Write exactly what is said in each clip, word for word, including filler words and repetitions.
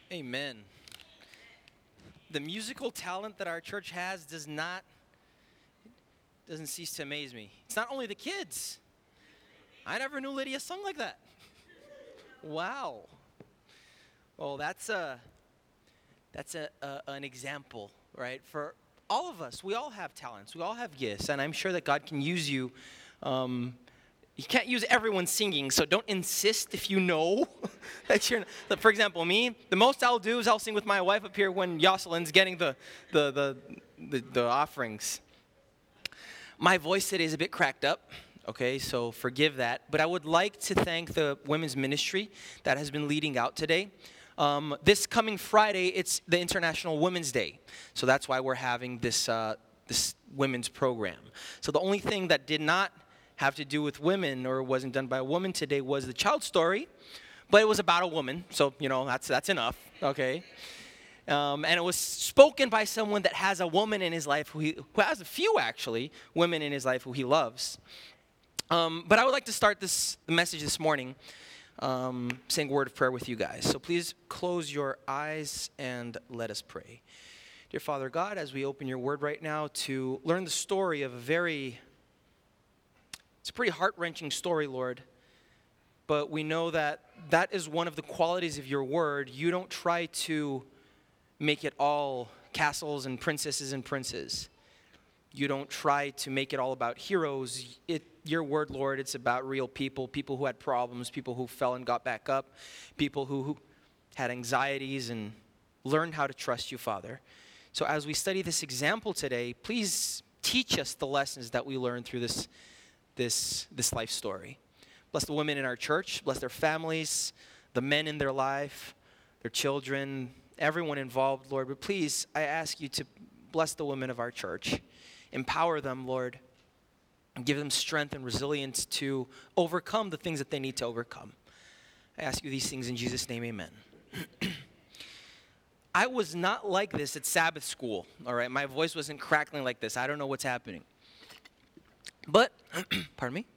Amen. The musical talent that our church has does not, doesn't cease to amaze me. It's not only the kids. I never knew Lydia sung like that. Wow. Well, that's a, that's a, a an example, right? For all of us, we all have talents. We all have gifts, and I'm sure that God can use you. Um, You can't use everyone singing, so don't insist if you know that you're. Not. For example, me, the most I'll do is I'll sing with my wife up here when Jocelyn's getting the the the the, the offerings. My voice today is a bit cracked up, okay, so forgive that. But I would like to thank the women's ministry that has been leading out today. Um, this coming Friday, it's the International Women's Day, so that's why we're having this uh, this women's program. So the only thing that did not have to do with women or wasn't done by a woman today was the child story, but it was about a woman, so you know that's that's enough, okay. Um, and it was spoken by someone that has a woman in his life who he who has a few actually women in his life who he loves. Um, but I would like to start this the message this morning, um, saying a word of prayer with you guys. So please close your eyes and let us pray. Dear Father God, as we open your word right now to learn the story of a very It's a pretty heart-wrenching story, Lord, but we know that that is one of the qualities of your word. You don't try to make it all castles and princesses and princes. You don't try to make it all about heroes. It, your word, Lord, it's about real people, people who had problems, people who fell and got back up, people who, who had anxieties and learned how to trust you, Father. So as we study this example today, please teach us the lessons that we learned through this this this life story. Bless the women in our church, bless their families, the men in their life, their children, everyone involved, Lord. But please, I ask you to bless the women of our church. Empower them, Lord, and give them strength and resilience to overcome the things that they need to overcome. I ask you these things in Jesus' name, amen. I was not like this at Sabbath school, all right? My voice wasn't crackling like this. I don't know what's happening. But, pardon me,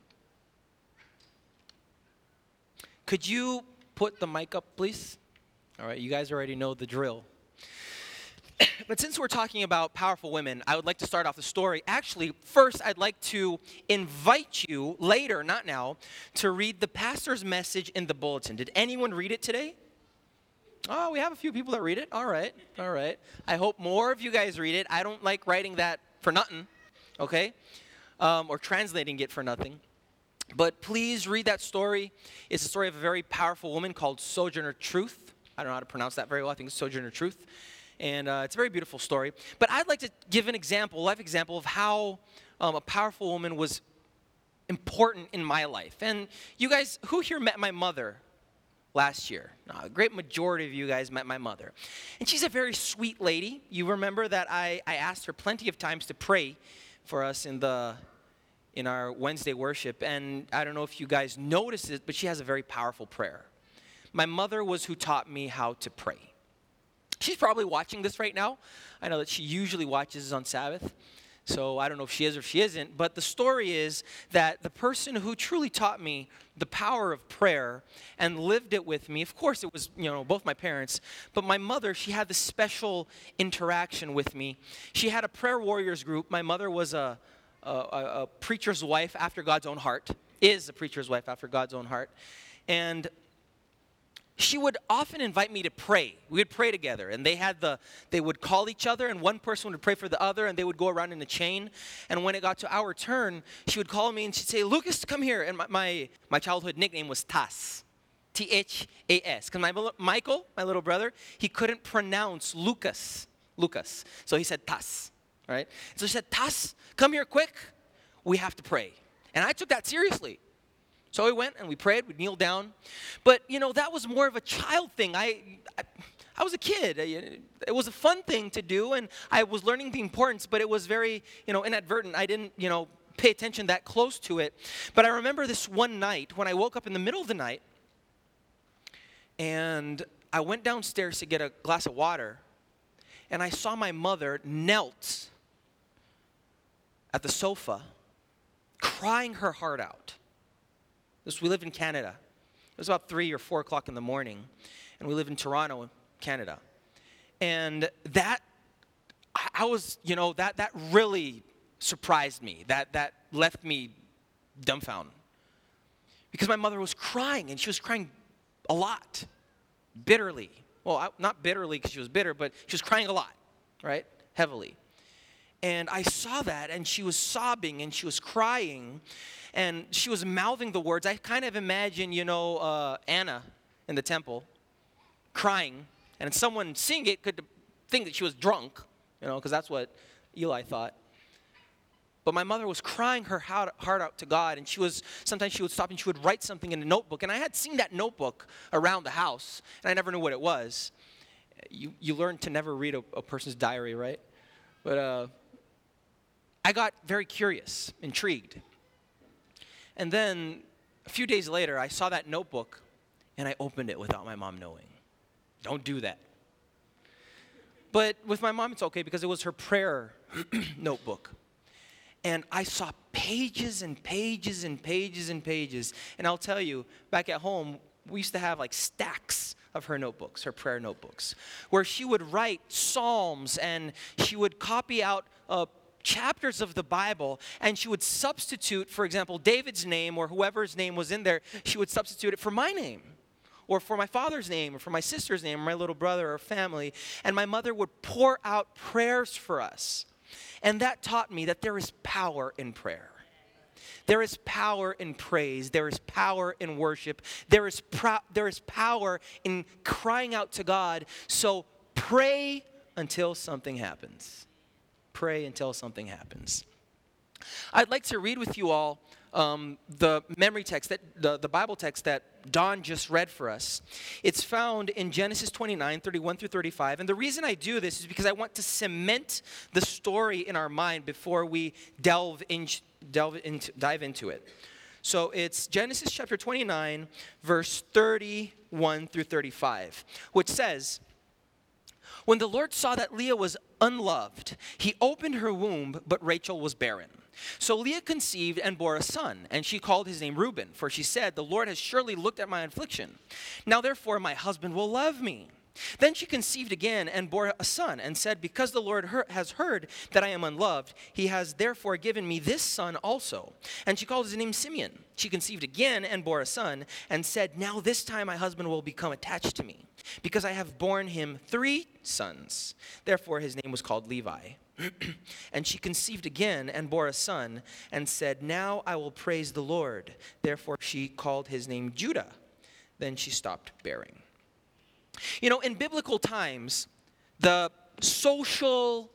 could you put the mic up, please? All right, you guys already know the drill. But since we're talking about powerful women, I would like to start off the story. Actually, first, I'd like to invite you later, not now, to read the pastor's message in the bulletin. Did anyone read it today? Oh, we have a few people that read it. All right, all right. I hope more of you guys read it. I don't like writing that for nothing, okay? Um, or translating it for nothing. But please read that story. It's a story of a very powerful woman called Sojourner Truth. I don't know how to pronounce that very well. I think it's Sojourner Truth. And uh, it's a very beautiful story. But I'd like to give an example, a life example of how um, a powerful woman was important in my life. And you guys, who here met my mother last year? Uh, a great majority of you guys met my mother. And she's a very sweet lady. You remember that I, I asked her plenty of times to pray for us in the in our Wednesday worship, and I don't know if you guys noticed it, but she has a very powerful prayer. My mother was who taught me how to pray. She's probably watching this right now. I know that she usually watches on Sabbath, so I don't know if she is or if she isn't, but the story is that the person who truly taught me the power of prayer and lived it with me, of course it was, you know, both my parents, but my mother, she had this special interaction with me. She had a prayer warriors group. My mother was a, a, a preacher's wife after God's own heart, is a preacher's wife after God's own heart, and she would often invite me to pray. We would pray together, and they had the, they would call each other, and one person would pray for the other, and they would go around in a chain. And when it got to our turn, she would call me, and she'd say, "Lucas, come here." And my my, my childhood nickname was Tas, T H A S. Because my Michael, my little brother, he couldn't pronounce Lucas, Lucas. So he said Tas, right? So she said, "Tas, come here quick. We have to pray." And I took that seriously. So we went and we prayed, we kneeled down. But, you know, that was more of a child thing. I, I, I was a kid. It was a fun thing to do, and I was learning the importance, but it was very, you know, inadvertent. I didn't, you know, pay attention that close to it. But I remember this one night when I woke up in the middle of the night, and I went downstairs to get a glass of water, and I saw my mother knelt at the sofa, crying her heart out. This, we lived in Canada. It was about three or four o'clock in the morning, and we live in Toronto. Canada. And that, I I was, you know, that, that really surprised me. That, that left me dumbfounded. Because my mother was crying, and she was crying a lot, bitterly. Well, I, not bitterly because she was bitter, but she was crying a lot, right? Heavily. And I saw that, and she was sobbing, and she was crying, and she was mouthing the words. I kind of imagine, you know, uh, Anna in the temple crying, and someone seeing it could think that she was drunk, you know, because that's what Eli thought. But my mother was crying her heart out to God, and she was, sometimes she would stop and she would write something in a notebook. And I had seen that notebook around the house, and I never knew what it was. You you learn to never read a, a person's diary, right? But uh, I got very curious, intrigued. And then a few days later, I saw that notebook, and I opened it without my mom knowing. Don't do that. But with my mom, it's okay because it was her prayer notebook. And I saw pages and pages and pages and pages. And I'll tell you, back at home, we used to have like stacks of her notebooks, her prayer notebooks, where she would write psalms and she would copy out uh, chapters of the Bible, and she would substitute, for example, David's name or whoever's name was in there, she would substitute it for my name, or for my father's name, or for my sister's name, or my little brother or family. And my mother would pour out prayers for us. And that taught me that there is power in prayer. There is power in praise. There is power in worship. There is, pro- there is power in crying out to God. So pray until something happens. Pray until something happens. I'd like to read with you all um, the memory text, that the, the Bible text that Don just read for us. It's found in Genesis twenty-nine, thirty-one through thirty-five. And the reason I do this is because I want to cement the story in our mind before we delve, in, delve into, dive into it. So it's Genesis chapter twenty-nine, verse thirty-one through thirty-five, which says, "When the Lord saw that Leah was unloved, he opened her womb, but Rachel was barren. So Leah conceived and bore a son, and she called his name Reuben, for she said, 'The Lord has surely looked at my affliction. Now therefore my husband will love me.' Then she conceived again and bore a son, and said, 'Because the Lord heard, has heard that I am unloved, he has therefore given me this son also.' And she called his name Simeon. She conceived again and bore a son, and said, 'Now this time my husband will become attached to me, because I have borne him three sons.' Therefore his name was called Levi. And she conceived again and bore a son, and said, 'Now I will praise the Lord.' Therefore she called his name Judah. Then she stopped bearing." You know, in biblical times, the social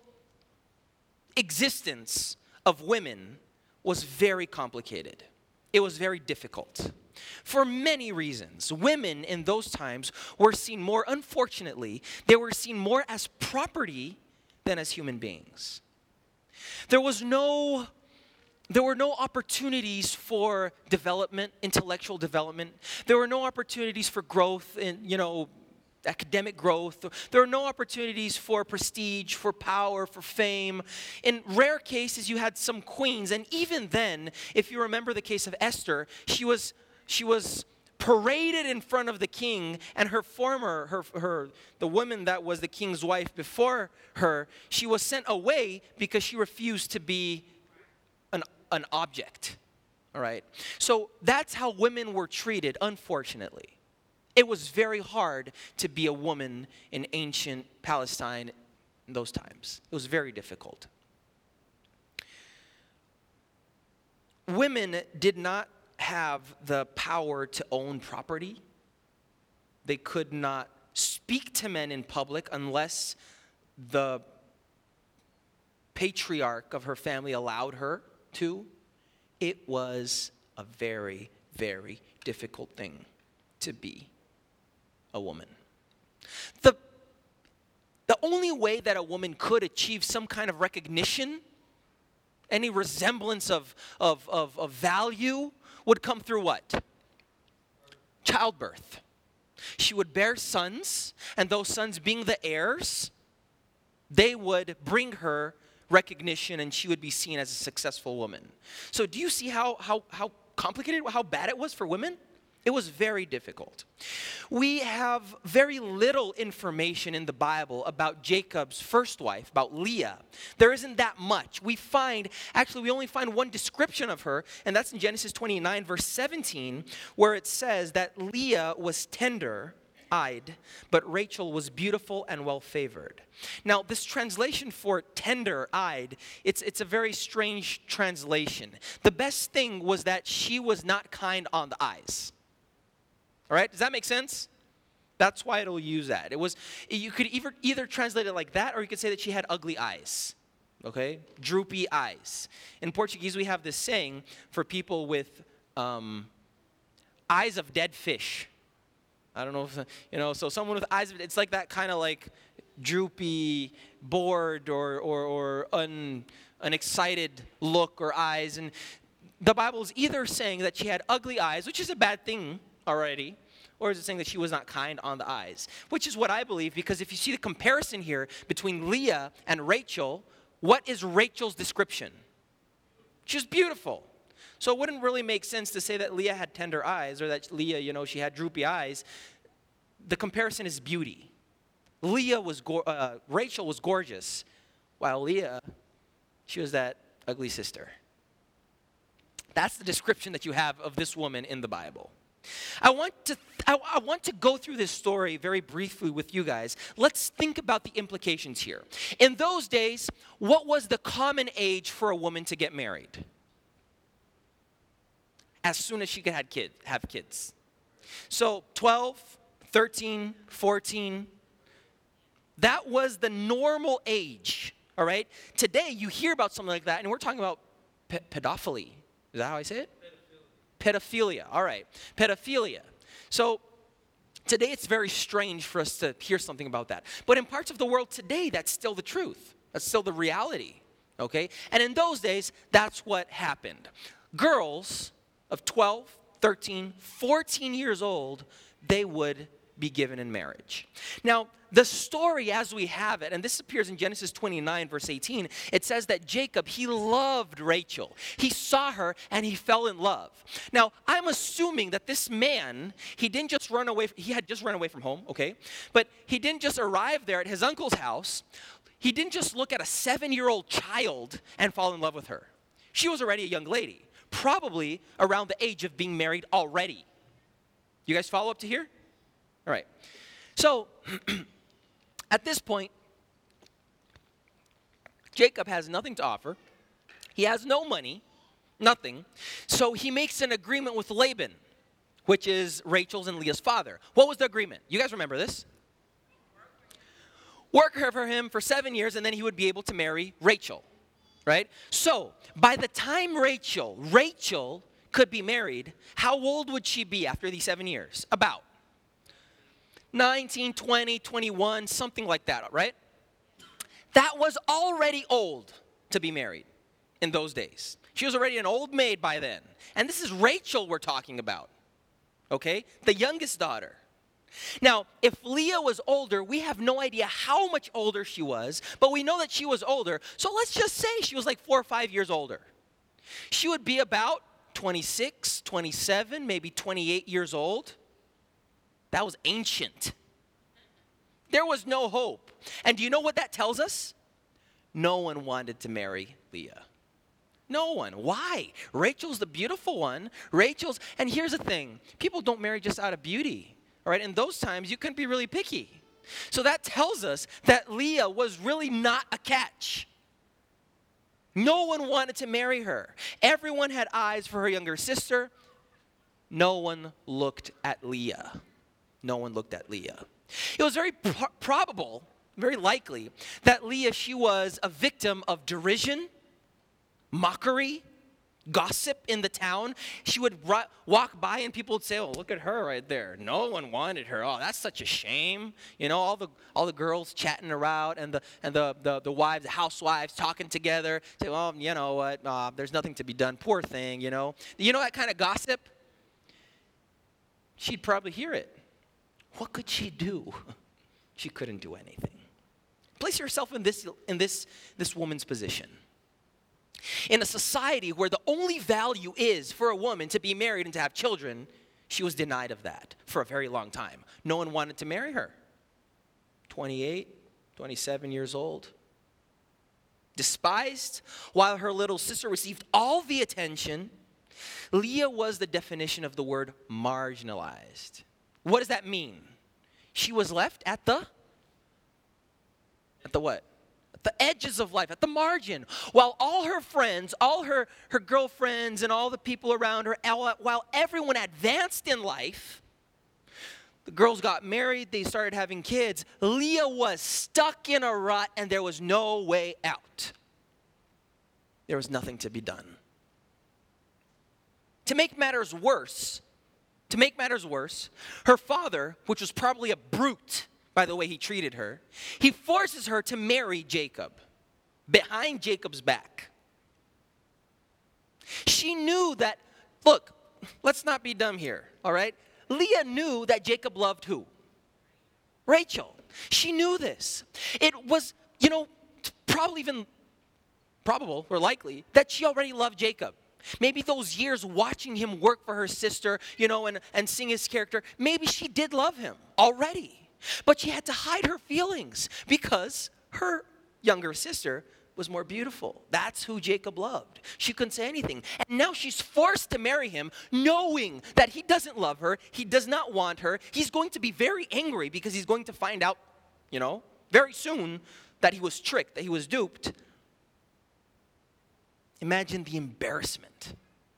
existence of women was very complicated. It was very difficult. For many reasons, women in those times were seen more, unfortunately, they were seen more as property than as human beings. There was no, there were no opportunities for development, intellectual development. There were no opportunities for growth in, you know, academic growth. There are no opportunities for prestige, for power, for fame. In rare cases, you had some queens, and even then, if you remember the case of Esther, she was she was paraded in front of the king, and her former, her her the woman that was the king's wife before her, she was sent away because she refused to be an an object. All right, so that's how women were treated, unfortunately. It was very hard to be a woman in ancient Palestine in those times. It was very difficult. Women did not have the power to own property. They could not speak to men in public unless the patriarch of her family allowed her to. It was a very, very difficult thing to be a woman. The, the only way that a woman could achieve some kind of recognition, any resemblance of, of, of, of value, would come through what? Childbirth. She would bear sons, and those sons being the heirs, they would bring her recognition, and she would be seen as a successful woman. So do you see how, how, how complicated, how bad it was for women? It was very difficult. We have very little information in the Bible about Jacob's first wife, about Leah. There isn't that much. We find, actually, we only find one description of her, and that's in Genesis twenty-nine, verse seventeen, where it says that Leah was tender-eyed, but Rachel was beautiful and well-favored. Now, this translation for tender-eyed, it's, it's a very strange translation. The best thing was that she was not kind on the eyes. All right, does that make sense? That's why it'll use that. It was, you could either, either translate it like that, or you could say that she had ugly eyes, okay? Droopy eyes. In Portuguese, we have this saying for people with um, eyes of dead fish. I don't know if, you know, so someone with eyes of, it's like that kind of like droopy, bored, or, or, or un, unexcited look or eyes. And the Bible is either saying that she had ugly eyes, which is a bad thing already, or is it saying that she was not kind on the eyes? Which is what I believe, because if you see the comparison here between Leah and Rachel, what is Rachel's description? She's beautiful. So it wouldn't really make sense to say that Leah had tender eyes, or that Leah, you know, she had droopy eyes. The comparison is beauty. Leah was, go- uh, Rachel was gorgeous, while Leah, she was that ugly sister. That's the description that you have of this woman in the Bible. I want to I, I want to go through this story very briefly with you guys. Let's think about the implications here. In those days, what was the common age for a woman to get married? As soon as she could have kids, have kids. So twelve, thirteen, fourteen, that was the normal age, all right? Today, you hear about something like that, and we're talking about pe- pedophilia. Is that how I say it? Pedophilia, all right. Pedophilia. So today it's very strange for us to hear something about that. But in parts of the world today, that's still the truth. That's still the reality, okay? And in those days, that's what happened. Girls of twelve, thirteen, fourteen years old, they would be given in marriage. Now, the story as we have it, and this appears in Genesis twenty-nine, verse eighteen, it says that Jacob, he loved Rachel. He saw her and he fell in love. Now, I'm assuming that this man, he didn't just run away, he had just run away from home, okay? But he didn't just arrive there at his uncle's house. He didn't just look at a seven-year-old child and fall in love with her. She was already a young lady, probably around the age of being married already. You guys follow up to here? All right. So, at this point, Jacob has nothing to offer. He has no money, nothing. So he makes an agreement with Laban, which is Rachel's and Leah's father. What was the agreement? You guys remember this? Work for him for seven years, and then he would be able to marry Rachel, right? So, by the time Rachel, Rachel could be married, how old would she be after these seven years? About nineteen, twenty, twenty-one, something like that, right? That was already old to be married in those days. She was already an old maid by then. And this is Rachel we're talking about, okay? The youngest daughter. Now, if Leah was older, we have no idea how much older she was, but we know that she was older. So let's just say she was like four or five years older. She would be about twenty-six, twenty-seven, maybe twenty-eight years old. That was ancient. There was no hope. And do you know what that tells us? No one wanted to marry Leah. No one. Why? Rachel's the beautiful one. Rachel's, and here's the thing. People don't marry just out of beauty. All right, in those times, you couldn't be really picky. So that tells us that Leah was really not a catch. No one wanted to marry her. Everyone had eyes for her younger sister. No one looked at Leah. No one looked at Leah. It was very pro- probable, very likely, that Leah, she was a victim of derision, mockery, gossip in the town. She would ru- walk by and people would say, oh, look at her right there. No one wanted her. Oh, that's such a shame. You know, all the all the girls chatting around and the and the, the, the wives, the housewives talking together. Say, well, you know what, uh, there's nothing to be done. Poor thing, you know. You know that kind of gossip? She'd probably hear it. What could she do? She couldn't do anything. Place yourself in this in this this woman's position. In a society where the only value is for a woman to be married and to have children, She was denied of that for a very long time. No one wanted to marry her. twenty-eight, twenty-seven years old. Despised, while her little sister received all the attention, Leah was the definition of the word marginalized. What does that mean? She was left at the, at the what? At the edges of life, at the margin. While all her friends, all her, her girlfriends and all the people around her, while everyone advanced in life, the girls got married, they started having kids, Leah was stuck in a rut and there was no way out. There was nothing to be done. To make matters worse, to make matters worse, her father, which was probably a brute by the way he treated her, he forces her to marry Jacob behind Jacob's back. She knew that, look, let's not be dumb here, all right? Leah knew that Jacob loved who? Rachel. She knew this. It was, you know, probably even probable or likely that she already loved Jacob. Maybe those years watching him work for her sister, you know, and, and seeing his character, maybe she did love him already. But she had to hide her feelings because her younger sister was more beautiful. That's who Jacob loved. She couldn't say anything. And now she's forced to marry him knowing that he doesn't love her. He does not want her. He's going to be very angry because he's going to find out, you know, very soon that he was tricked, that he was duped. Imagine the embarrassment.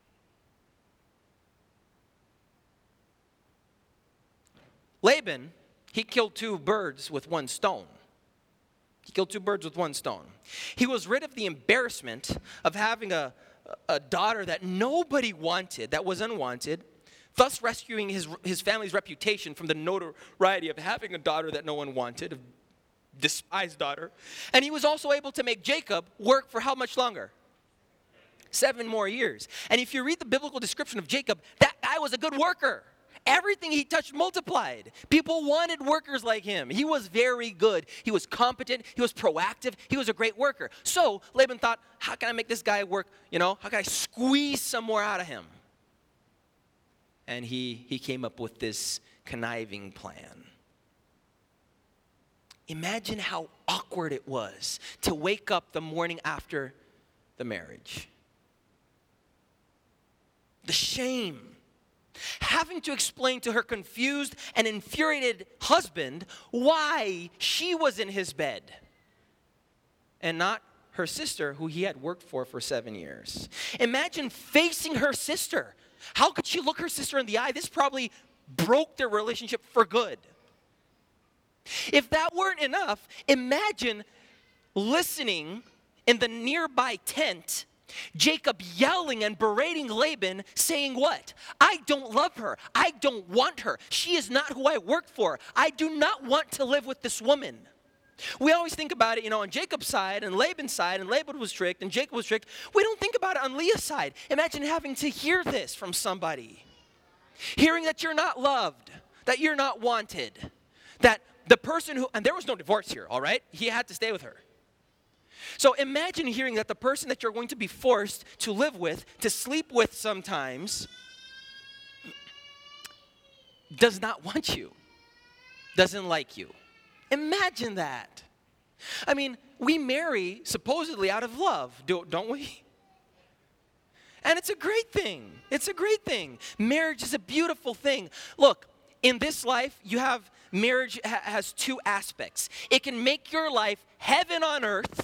Laban, he killed two birds with one stone. He killed two birds with one stone. He was rid of the embarrassment of having a, a daughter that nobody wanted, that was unwanted, thus rescuing his, his family's reputation from the notoriety of having a daughter that no one wanted, a despised daughter. And he was also able to make Jacob work for how much longer? Seven more years. And if you read the biblical description of Jacob, that guy was a good worker. Everything he touched multiplied. People wanted workers like him. He was very good. He was competent. He was proactive. He was a great worker. So Laban thought, how can I make this guy work? You know, how can I squeeze some more out of him? And he, he came up with this conniving plan. Imagine how awkward it was to wake up the morning after the marriage. The shame. Having to explain to her confused and infuriated husband why she was in his bed and not her sister who he had worked for for seven years. Imagine facing her sister. How could she look her sister in the eye? This probably broke their relationship for good. If that weren't enough, imagine listening in the nearby tent Jacob yelling and berating Laban, saying what? I don't love her. I don't want her. She is not who I worked for. I do not want to live with this woman. We always think about it, you know, on Jacob's side and Laban's side, and Laban was tricked and Jacob was tricked. We don't think about it on Leah's side. Imagine having to hear this from somebody. Hearing that you're not loved, that you're not wanted, that the person who, and there was no divorce here, all right? He had to stay with her. So imagine hearing that the person that you're going to be forced to live with, to sleep with sometimes, does not want you, doesn't like you. Imagine that. I mean, we marry supposedly out of love, don't we? And it's a great thing. It's a great thing. Marriage is a beautiful thing. Look, in this life, you have, marriage ha- has two aspects. It can make your life heaven on earth.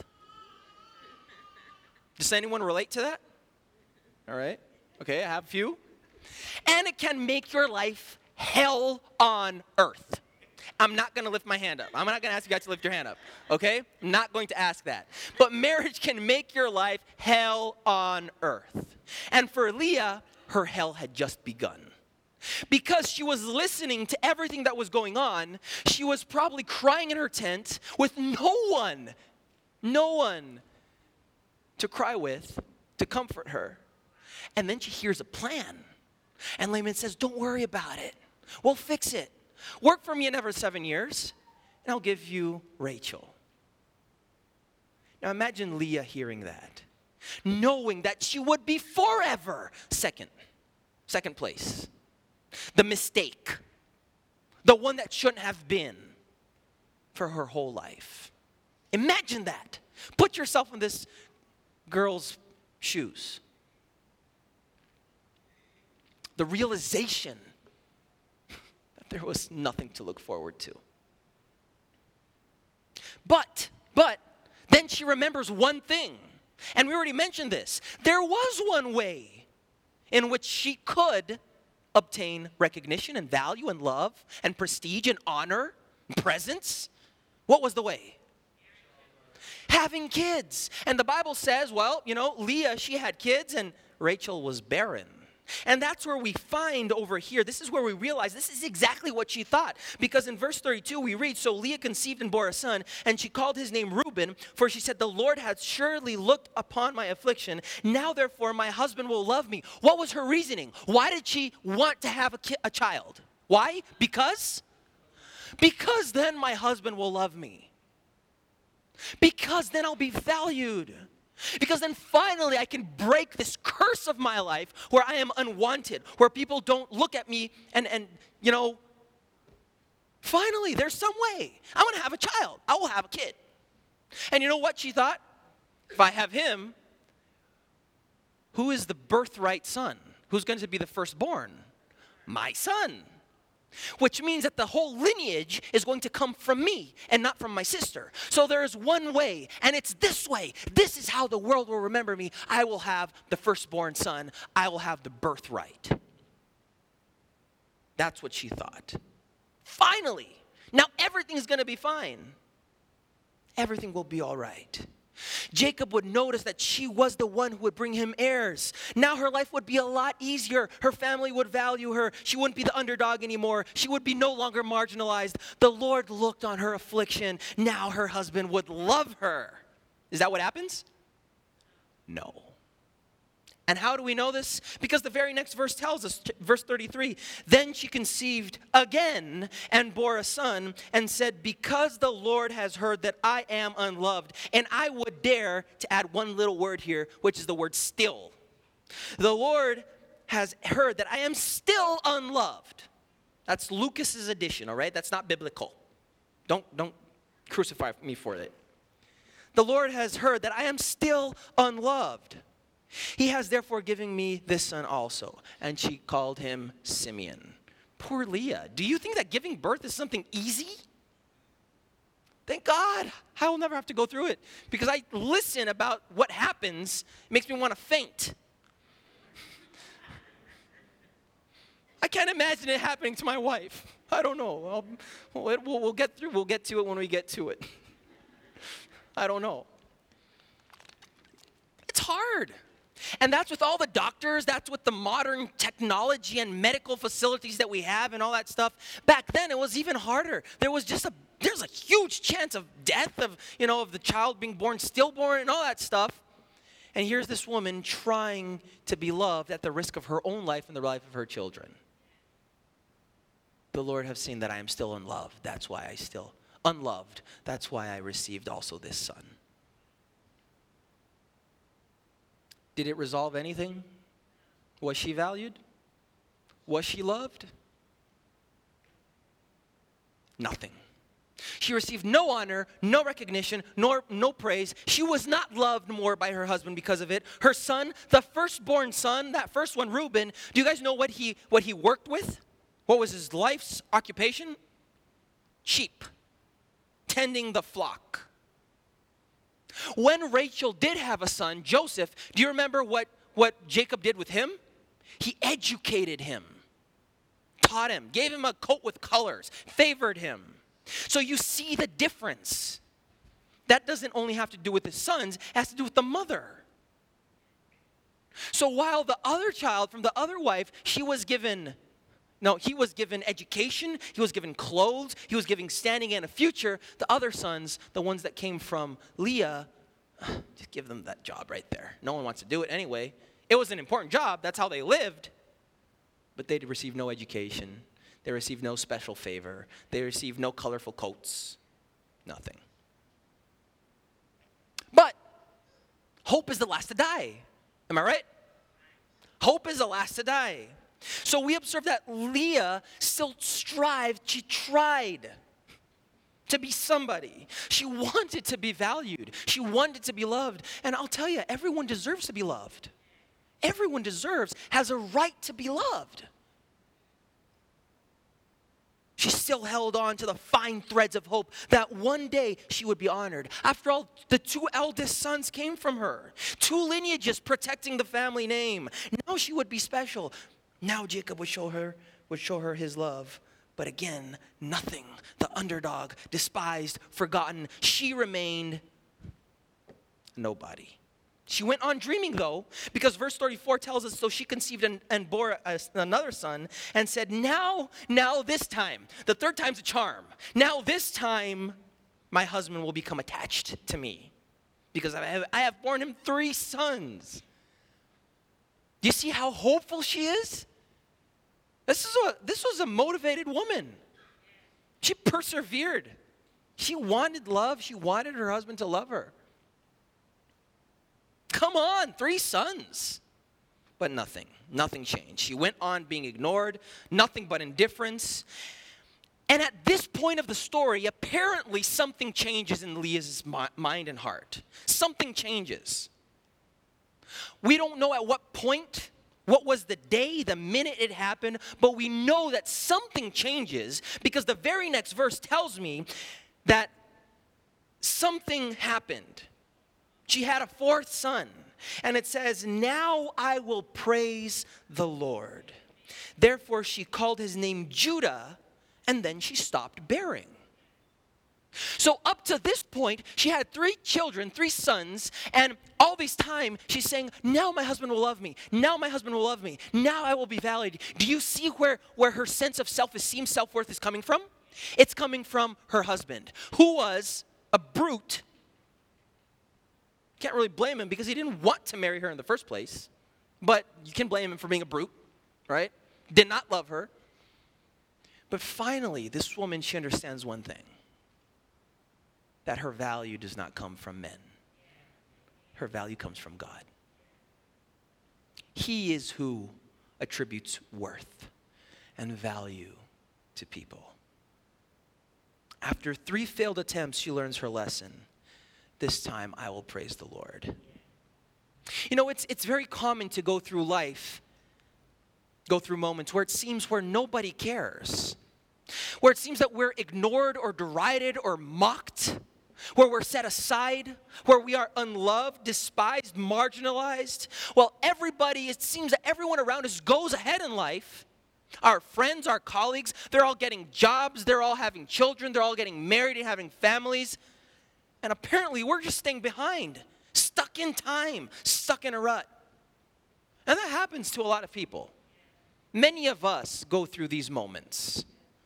Does anyone relate to that? All right. Okay, I have a few. And it can make your life hell on earth. I'm not going to lift my hand up. I'm not going to ask you guys to lift your hand up. Okay? I'm not going to ask that. But marriage can make your life hell on earth. And for Leah, her hell had just begun. Because she was listening to everything that was going on, she was probably crying in her tent with no one, no one to cry with, to comfort her. And then she hears a plan. And Laban says, don't worry about it. We'll fix it. Work for me another seven years, and I'll give you Rachel. Now imagine Leah hearing that, knowing that she would be forever second, second place. the mistake, the one that shouldn't have been for her whole life. Imagine that. Put yourself in this girl's shoes. The realization that there was nothing to look forward to. But, but, then she remembers one thing. And we already mentioned this. There was one way in which she could obtain recognition and value and love and prestige and honor and presence. What was the way? Having kids. And the Bible says, well, you know, Leah, she had kids and Rachel was barren. And that's where we find over here, this is where we realize this is exactly what she thought. Because in verse thirty-two we read, so Leah conceived and bore a son, and she called his name Reuben, for she said, the Lord has surely looked upon my affliction. Now therefore my husband will love me. What was her reasoning? Why did she want to have a, ki- a child? Why? Because? Because then my husband will love me. Because then I'll be valued. Because then finally I can break this curse of my life where I am unwanted, where people don't look at me and, and you know, finally there's some way. I'm going to have a child. I will have a kid. And you know what she thought? If I have him, who is the birthright son? Who's going to be the firstborn? My son. Which means that the whole lineage is going to come from me and not from my sister. So there is one way, and it's this way. This is how the world will remember me. I will have the firstborn son. I will have the birthright. That's what she thought. Finally. Now everything's going to be fine. Everything will be all right. Jacob would notice that she was the one who would bring him heirs. Now her life would be a lot easier. Her family would value her. She wouldn't be the underdog anymore. She would be no longer marginalized. The Lord looked on her affliction. Now her husband would love her. Is that what happens? No. And how do we know this? Because the very next verse tells us, verse thirty-three, then she conceived again and bore a son and said, because the Lord has heard that I am unloved. And I would dare to add one little word here, which is the word still. The Lord has heard that I am still unloved. That's Lucas's addition, all right? That's not biblical. Don't, don't crucify me for it. The Lord has heard that I am still unloved. He has therefore given me this son also. And she called him Simeon. Poor Leah. Do you think that giving birth is something easy? Thank God. I will never have to go through it. Because I listen about what happens. It makes me want to faint. I can't imagine it happening to my wife. I don't know. I'll, we'll, we'll get through. We'll get to it when we get to it. I don't know. It's hard. And that's with all the doctors, that's with the modern technology and medical facilities that we have and all that stuff. Back then, it was even harder. There was just a, there's a huge chance of death of, you know, of the child being born stillborn and all that stuff. And here's this woman trying to be loved at the risk of her own life and the life of her children. The Lord has seen that I am still unloved. That's why I still, unloved. That's why I received also this son. Did it resolve anything? Was she valued? Was she loved? Nothing. She received no honor, no recognition, nor no praise. She was not loved more by her husband because of it. Her son, the firstborn son, that first one, Reuben, do you guys know what he what he worked with? What was his life's occupation? Sheep. Tending the flock. When Rachel did have a son, Joseph, do you remember what, what Jacob did with him? He educated him, taught him, gave him a coat with colors, favored him. So you see the difference. That doesn't only have to do with his sons, it has to do with the mother. So while the other child from the other wife, she was given, no, he was given education, he was given clothes, he was given standing and a future. The other sons, the ones that came from Leah, just give them that job right there. No one wants to do it anyway. It was an important job. That's how they lived. But they received no education. They received no special favor. They received no colorful coats. Nothing. But hope is the last to die. Am I right? Hope is the last to die. So we observe that Leah still strived, she tried to be somebody. She wanted to be valued. She wanted to be loved. And I'll tell you, everyone deserves to be loved. Everyone deserves, has a right to be loved. She still held on to the fine threads of hope that one day she would be honored. After all, the two eldest sons came from her. Two lineages protecting the family name. Now she would be special. Now Jacob would show her, would show her his love. But again, nothing. The underdog, despised, forgotten. She remained nobody. She went on dreaming, though, because verse thirty-four tells us, so she conceived and, and bore a, another son and said, now, now this time, the third time's a charm. Now this time, my husband will become attached to me because I have, I have borne him three sons. Do you see how hopeful she is? This is a, this was a motivated woman. She persevered. She wanted love. She wanted her husband to love her. Come on, three sons. But nothing, nothing changed. She went on being ignored, nothing but indifference. And at this point of the story, apparently something changes in Leah's mind and heart. Something changes. We don't know at what point, what was the day, the minute it happened, but we know that something changes because the very next verse tells me that something happened. She had a fourth son, and it says, now I will praise the Lord. Therefore she called his name Judah, and then she stopped bearing. So up to this point, she had three children, three sons, and all this time she's saying, now my husband will love me. Now my husband will love me. Now I will be valued. Do you see where, where her sense of self-esteem, self-worth is coming from? It's coming from her husband, who was a brute. Can't really blame him because he didn't want to marry her in the first place. But you can blame him for being a brute, right? Did not love her. But finally, this woman, she understands one thing. That her value does not come from men. Her value comes from God. He is who attributes worth and value to people. After three failed attempts, she learns her lesson. This time I will praise the Lord. You know, it's, it's very common to go through life, go through moments where it seems where nobody cares, where it seems that we're ignored or derided or mocked, where we're set aside, where we are unloved, despised, marginalized. Well, everybody, it seems that everyone around us goes ahead in life. Our friends, our colleagues, they're all getting jobs, they're all having children, they're all getting married and having families. And apparently we're just staying behind, stuck in time, stuck in a rut. And that happens to a lot of people. Many of us go through these moments.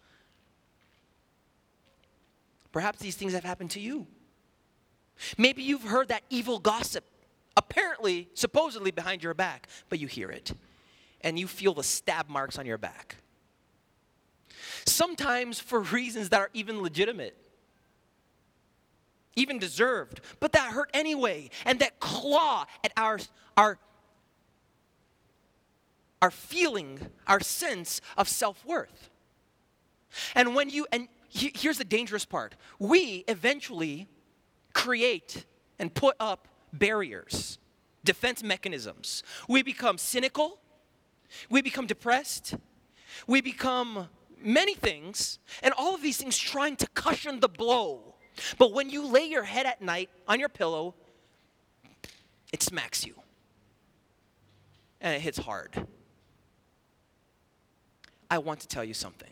Perhaps these things have happened to you. Maybe you've heard that evil gossip, apparently, supposedly behind your back, but you hear it, and you feel the stab marks on your back. Sometimes for reasons that are even legitimate, even deserved, but that hurt anyway, and that claw at our, our, our feeling, our sense of self-worth. And when you, and here's the dangerous part. We eventually create and put up barriers, defense mechanisms. We become cynical. We become depressed. We become many things, and all of these things trying to cushion the blow. But when you lay your head at night on your pillow, it smacks you. And it hits hard. I want to tell you something.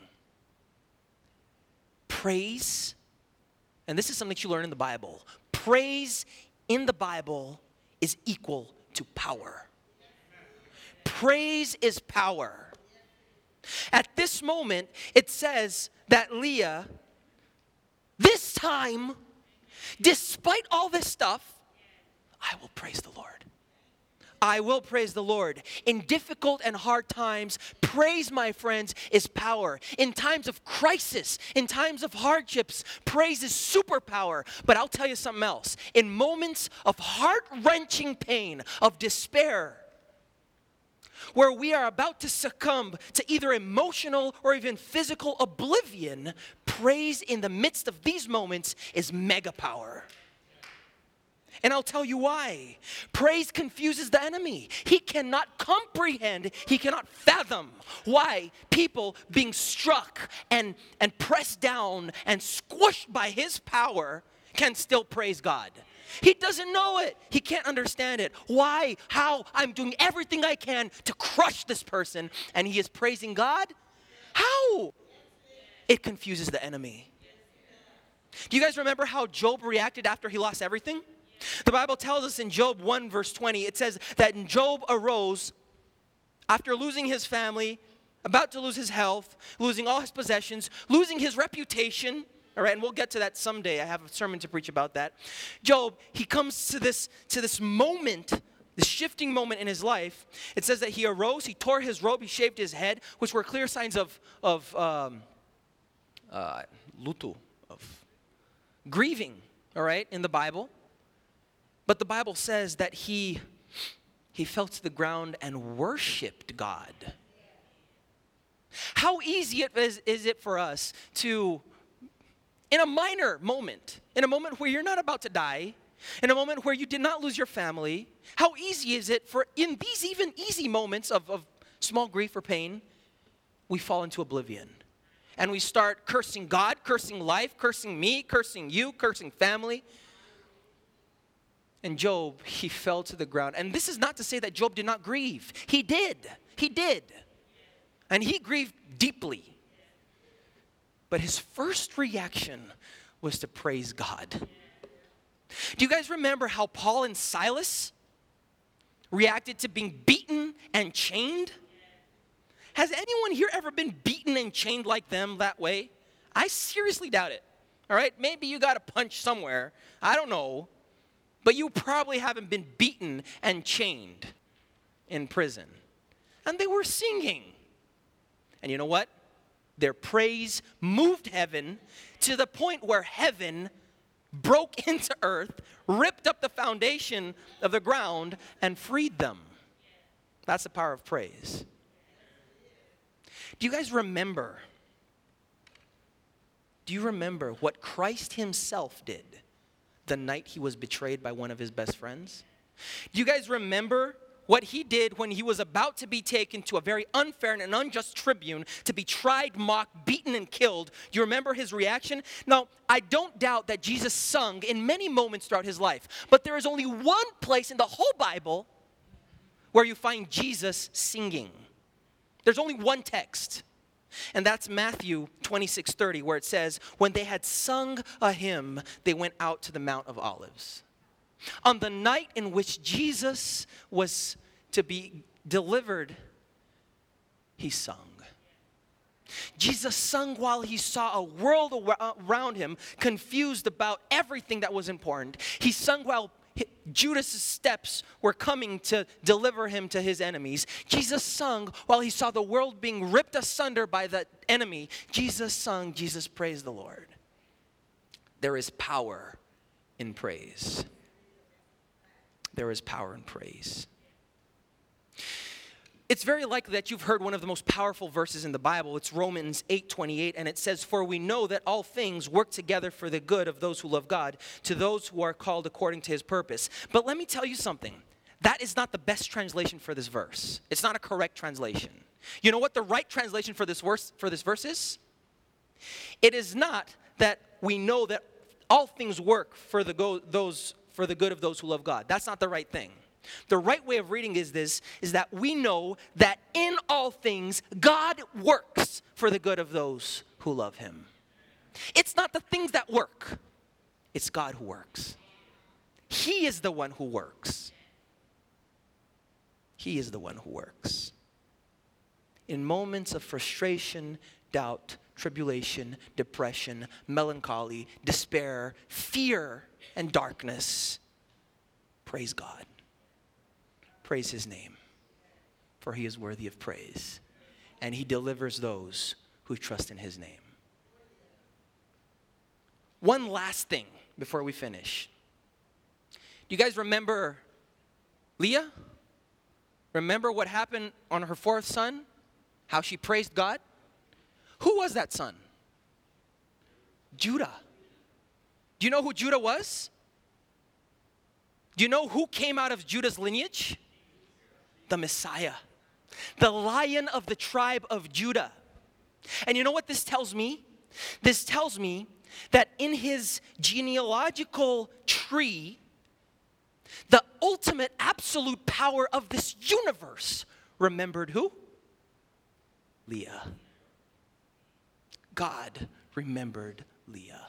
Praise, and this is something you learn in the Bible, praise in the Bible is equal to power. Praise is power. At this moment, it says that Leah, this time, despite all this stuff, I will praise the Lord. I will praise the Lord. In difficult and hard times, praise, my friends, is power. In times of crisis, in times of hardships, praise is superpower. But I'll tell you something else. In moments of heart-wrenching pain, of despair, where we are about to succumb to either emotional or even physical oblivion, praise in the midst of these moments is mega power. And I'll tell you why. Praise confuses the enemy. He cannot comprehend, he cannot fathom why people being struck and, and pressed down and squished by his power can still praise God. He doesn't know it. He can't understand it. Why? How? I'm doing everything I can to crush this person, and he is praising God? How? It confuses the enemy. Do you guys remember how Job reacted after he lost everything? The Bible tells us in Job one verse twenty, it says that Job arose after losing his family, about to lose his health, losing all his possessions, losing his reputation. All right, and we'll get to that someday. I have a sermon to preach about that. Job, he comes to this, to this moment, this shifting moment in his life. It says that he arose, he tore his robe, he shaved his head, which were clear signs of, of um, uh, luto, of grieving, all right, in the Bible. But the Bible says that he, he fell to the ground and worshiped God. How easy it is, is it for us to, in a minor moment, in a moment where you're not about to die, in a moment where you did not lose your family, how easy is it for, in these even easy moments of, of small grief or pain, we fall into oblivion. And we start cursing God, cursing life, cursing me, cursing you, cursing family. And Job, he fell to the ground. And this is not to say that Job did not grieve. He did. He did. And he grieved deeply. But his first reaction was to praise God. Do you guys remember how Paul and Silas reacted to being beaten and chained? Has anyone here ever been beaten and chained like them that way? I seriously doubt it. All right? Maybe you got a punch somewhere. I don't know. But you probably haven't been beaten and chained in prison. And they were singing. And you know what? Their praise moved heaven to the point where heaven broke into earth, ripped up the foundation of the ground, and freed them. That's the power of praise. Do you guys remember? Do you remember what Christ himself did the night he was betrayed by one of his best friends? Do you guys remember what he did when he was about to be taken to a very unfair and unjust tribune to be tried, mocked, beaten, and killed? Do you remember his reaction? Now, I don't doubt that Jesus sung in many moments throughout his life, but there is only one place in the whole Bible where you find Jesus singing. There's only one text. And that's Matthew twenty-six thirty, where it says, when they had sung a hymn, they went out to the Mount of Olives. On the night in which Jesus was to be delivered, he sung. Jesus sung while he saw a world around him confused about everything that was important. He sung while Judas' steps were coming to deliver him to his enemies. Jesus sung while he saw the world being ripped asunder by the enemy. Jesus sung, Jesus praised the Lord. There is power in praise. There is power in praise. It's very likely that you've heard one of the most powerful verses in the Bible. It's Romans eight twenty-eight, and it says, for we know that all things work together for the good of those who love God, to those who are called according to his purpose. But let me tell you something. That is not the best translation for this verse. It's not a correct translation. You know what the right translation for this verse, for this verse is? It is not that we know that all things work for the go, those for the good of those who love God. That's not the right thing. The right way of reading is this, is that we know that in all things, God works for the good of those who love him. It's not the things that work. It's God who works. He is the one who works. He is the one who works. In moments of frustration, doubt, tribulation, depression, melancholy, despair, fear, and darkness, praise God. Praise his name, for he is worthy of praise, and he delivers those who trust in his name. One last thing before we finish. Do you guys remember Leah? Remember what happened on her fourth son? How she praised God? Who was that son? Judah. Do you know who Judah was? Do you know who came out of Judah's lineage? The Messiah. The Lion of the tribe of Judah. And you know what this tells me? This tells me that in his genealogical tree, the ultimate absolute power of this universe remembered who? Leah. God remembered Leah.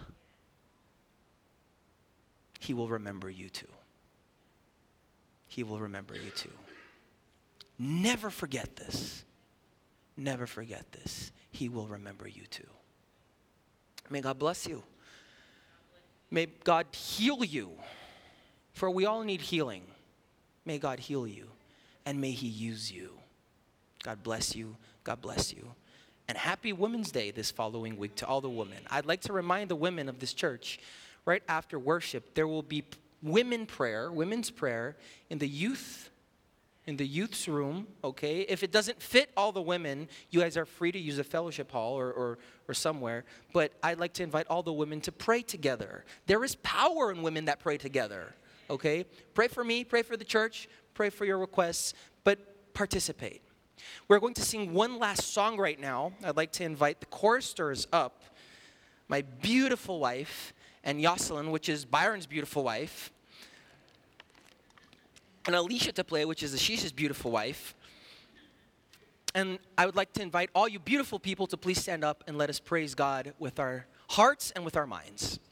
He will remember you too. He will remember you too. Never forget this. Never forget this. He will remember you too. May God bless you. May God heal you. For we all need healing. May God heal you. And may he use you. God bless you. God bless you. And happy Women's Day this following week to all the women. I'd like to remind the women of this church, right after worship, there will be women prayer, women's prayer in the youth, in the youth's room, okay? If it doesn't fit all the women, you guys are free to use a fellowship hall or, or, or somewhere. But I'd like to invite all the women to pray together. There is power in women that pray together, okay? Pray for me, pray for the church, pray for your requests, but participate. We're going to sing one last song right now. I'd like to invite the choristers up, my beautiful wife, and Jocelyn, which is Byron's beautiful wife, and Alicia to play, which is Ashisha's beautiful wife. And I would like to invite all you beautiful people to please stand up and let us praise God with our hearts and with our minds.